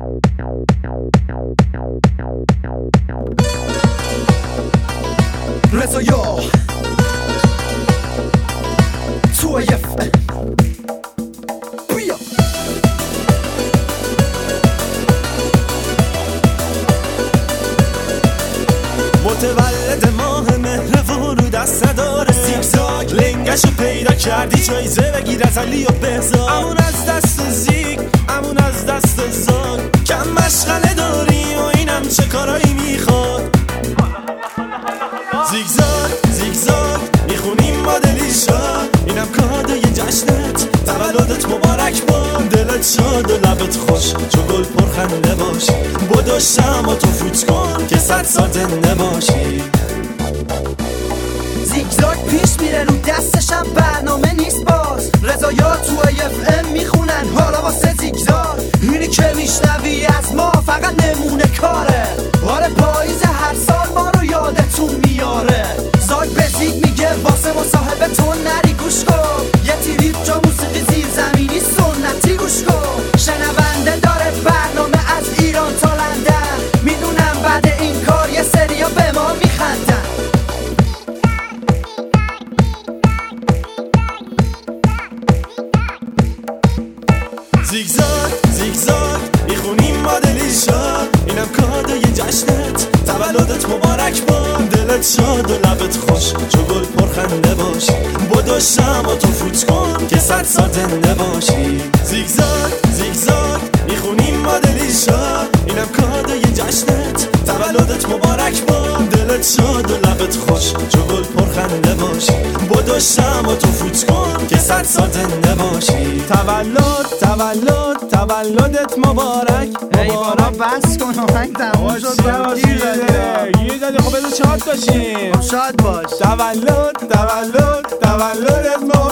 رضایا تو بیا متولد ماه مهر رو دست نداره زیگزاگ لنگشو پیدا کردی جایزه بگیر از علی و بهزاد امون از دست زیگ امون از دست زاگ کم مشغله داری و اینم چه کارایی میخواد زیگزاگ زیگزاگ میخونیم با دلیشا اینم کادوی جشنت تولدت مبارک باد دلت شاد و لبت خوش چو گل پرخنده باش بدو شمع تو فوت کن که 100 سال زنده باشی زیگزاگ پیش میره رو دستشم برنامه نیست باز رضایا تو FM میخونن حالا واسه زیگزاگ اینی که میشنوی از ما فقط نمونه کاره آره پاییز هر سال ما رو یادتون میاره زاگ به زیگ میگه واسه مصاحبه تو نری گوش کن یه تیریب جا موسیقی زیر زمینی سنتی گوش کن شنونده داره برنامه از ایران تا لندن میدونم بعد این کار یه سریا به ما میخندن زیگزاگ زیگزاگ میخونیم ما دلیشا اینم کادوی جشنت تولدت مبارک باد دلت شاد و لبت خوش چو گل پرخنده باش بدو شمع تو فوت کن که 100 سال زنده باشی زیگزاگ زیگزاگ میخونیم ما دلیشا اینم کادوی جشنت تولدت مبارک باد دلت شاد و لبت خوش چو گل پرخنده باش بدو شمع تو فوت کن که 100 سال زنده باشی تولدت مبارک ای بابا بس کن آهنگ تموم شد گیر دادی خب بذار شاد باشیم شاد باش تولدت مبارک